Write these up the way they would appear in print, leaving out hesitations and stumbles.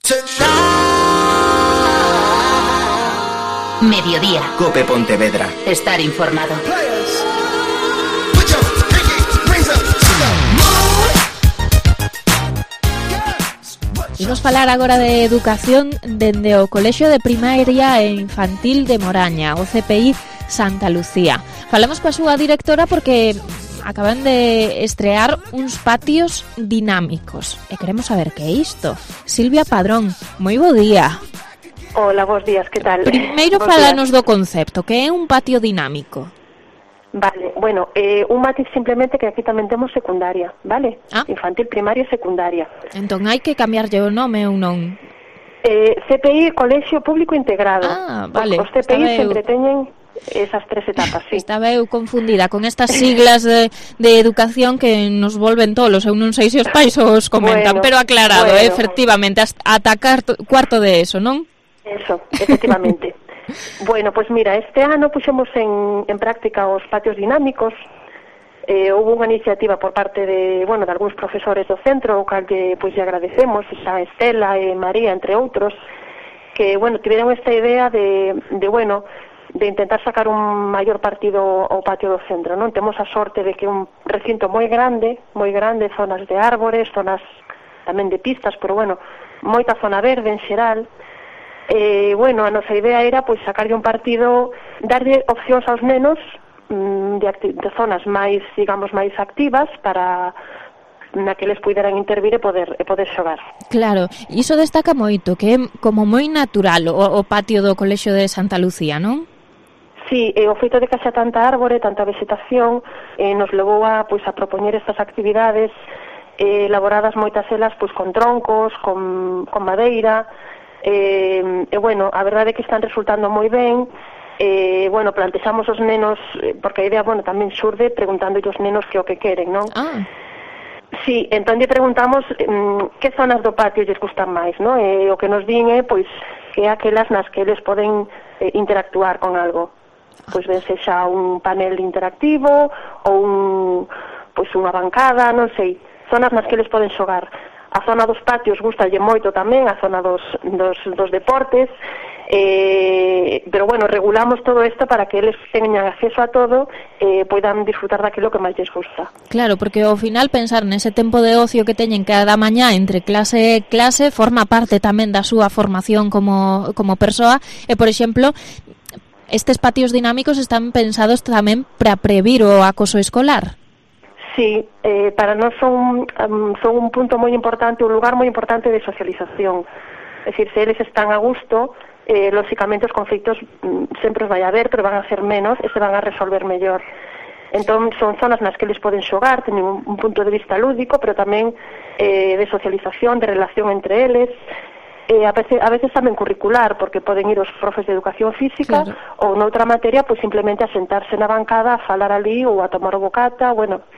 Mediodía. COPE Pontevedra. Estar informado. Imos falar agora de educación dende o Colexio de Primaria e Infantil de Moraña, o CPI Santa Lucía. Falamos coa súa directora porque acaban de estrear uns patios dinámicos e queremos saber que é isto. Silvia Padrón, moi bo día. Hola, bons días, que tal? Primeiro falanos do concepto, que é un patio dinámico. Vale, bueno, un matiz simplemente que aquí tamén temos secundaria, vale? Infantil, primaria e secundaria. Entón hai que cambiarlle o nome ou non? CPI, Colexio Público Integrado. Vale. Os CPI sempre teñen esas tres etapas, sí. Estaba eu confundida con estas siglas de educación que nos volven tolos. Eu non sei se os pais os comentan, pero aclarado, efectivamente, ata cuarto de eso, non? Eso, efectivamente. Bueno, pues mira, este ano puxemos en práctica os patios dinámicos. Houve unha iniciativa por parte de algúns profesores do centro, o cal lle agradecemos, a Estela e María, entre outros, que, tiveron esta idea de intentar sacar un maior partido ao patio do centro, non? Temos a sorte de que un recinto moi grande, zonas de árbores, zonas tamén de pistas, pero moita zona verde en xeral. A nosa idea era sacarlle un partido, darlle opcións aos nenos de zonas máis, digamos, máis activas para na que les puderan intervir e poder xogar. Claro, iso destaca moito, que é como moi natural o patio do Colexio de Santa Lucía, non? Sí, o feito de que xa tanta árbore, tanta vegetación, nos levou a propoñer estas actividades elaboradas moitas elas con troncos, con madeira. A verdade é que están resultando moi ben. Plantexamos os nenos, porque a idea, tamén xurde preguntando os nenos que o que queren, non? Sí, entón lle preguntamos que zonas do patio lles gustan máis, non? O que nos din é, que é aquelas nas que eles poden interactuar con algo. Ben sexa un panel interactivo ou unha bancada, non sei, zonas nas que eles poden xogar. A zona dos patios gustalle moito tamén, a zona dos deportes, pero regulamos todo isto para que eles teñan acceso a todo e poidan disfrutar daquilo que máis lles gusta. Claro, porque ao final pensar nese tempo de ocio que teñen cada mañá entre clase e clase forma parte tamén da súa formación como persoa e, por exemplo, estes patios dinámicos están pensados tamén para previr o acoso escolar. Sí, para nós son un punto moi importante, un lugar moi importante de socialización. É dicir, se eles están a gusto, lógicamente os conflitos sempre os vai haber, pero van a ser menos e se van a resolver mellor. Entón, son zonas nas que eles poden xogar, teñen un punto de vista lúdico, pero tamén de socialización, de relación entre eles, a veces tamén curricular, porque poden ir os profes de educación física, claro, ou noutra materia, simplemente a sentarse na bancada, a falar ali ou a tomar o bocata,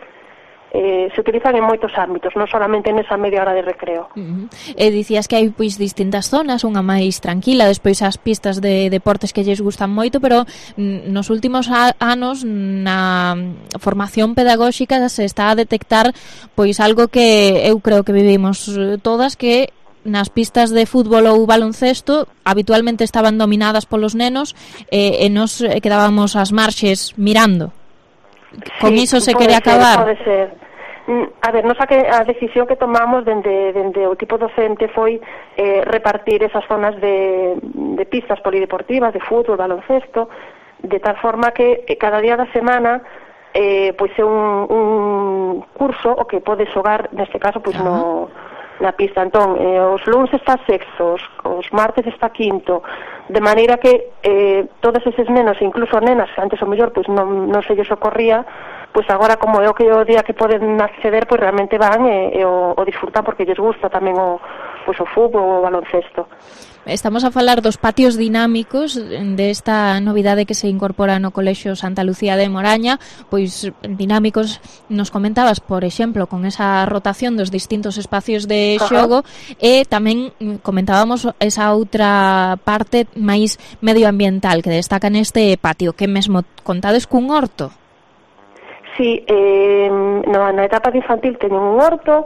se utilizan en moitos ámbitos, non solamente nesa media hora de recreo. Dicías que hai distintas zonas, unha máis tranquila, despois as pistas de deportes que lles gustan moito, pero nos últimos anos na formación pedagóxica se está a detectar algo que eu creo que vivimos todas, que nas pistas de fútbol ou baloncesto habitualmente estaban dominadas polos nenos e nos quedábamos ás marxes mirando. Con iso se quere acabar. Pode ser. A ver, a decisión que tomamos dende o tipo docente foi repartir esas zonas de pistas polideportivas, de fútbol, baloncesto, de tal forma que cada día da semana é un curso o que pode xogar, neste caso, na pista. Entón, os luns está sexto, os martes está quinto, de maneira que todos eses nenos, incluso nenas, que antes o mellor non se lles ocorría, agora como é o día que poden acceder, realmente van e o disfrutan porque lles gusta tamén o fútbol ou o baloncesto. Estamos a falar dos patios dinámicos, desta novidade que se incorpora no Colexio Santa Lucía de Moraña, dinámicos, nos comentabas, por exemplo, con esa rotación dos distintos espacios de xogo, e tamén comentábamos esa outra parte máis medioambiental que destaca neste patio, que mesmo contades cun horto. Sí, na etapa de infantil teñen un horto,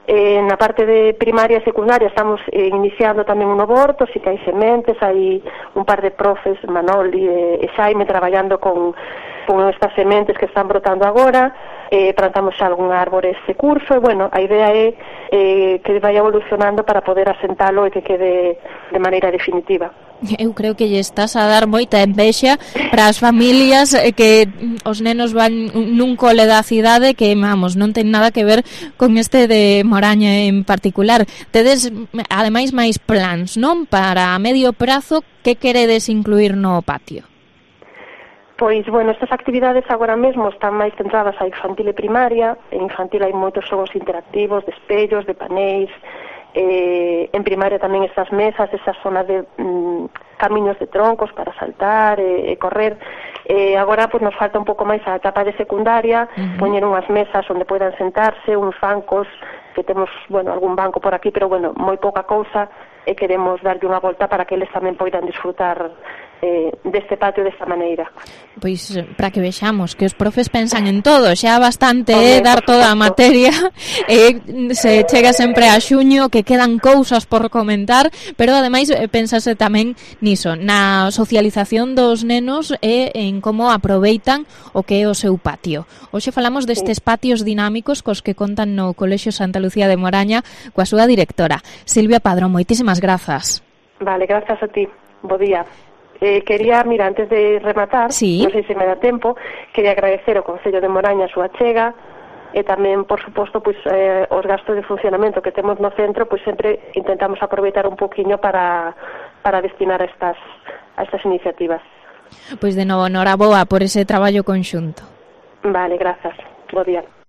Na parte de primaria e secundaria estamos iniciando tamén un novo horto, si que hai sementes, hai un par de profes, Manoli e Xaime, traballando con estas sementes que están brotando agora. Plantamos xa algún árbore este curso e, bueno, a idea é que vai evolucionando para poder asentalo e que quede de maneira definitiva. Eu creo que lle estás a dar moita envexa para as familias que os nenos van nun cole da cidade que, vamos, non ten nada que ver con este de Moraña en particular. Tedes, ademais, máis plans, non? Para a medio prazo, que queredes incluir no patio? Pois, bueno, estas actividades agora mesmo están máis centradas a infantil e primaria. En infantil hai moitos xogos interactivos, de espellos, de paneis. En primaria tamén estas mesas, esa zona de camiños de troncos para saltar e correr. Agora pues, nos falta un pouco máis a etapa de secundaria, poñer unhas mesas onde poidan sentarse, uns bancos, que temos, bueno, algún banco por aquí, pero, bueno, moi pouca cousa, e queremos darlle unha volta para que eles tamén poidan disfrutar deste patio desta maneira. Pois para que vexamos que os profes pensan en todo, xa bastante dar toda a materia, se chega sempre a xuño que quedan cousas por comentar, pero ademais pensase tamén niso, na socialización dos nenos e en como aproveitan o que é o seu patio. Hoxe falamos destes patios dinámicos cos que contan no Colexio Santa Lucía de Moraña coa súa directora, Silvia Padrón. Moitísimas grazas. Vale, grazas a ti. Bo día. Quería, mira, antes de rematar, sí, non sei se me dá tempo, quería agradecer ao Concello de Moraña a súa chega e tamén, por suposto, pues, os gastos de funcionamento que temos no centro, pues sempre intentamos aproveitar un poquinho para destinar a estas iniciativas. Pois de novo, noraboa por ese traballo conxunto. Vale, grazas. Bo día.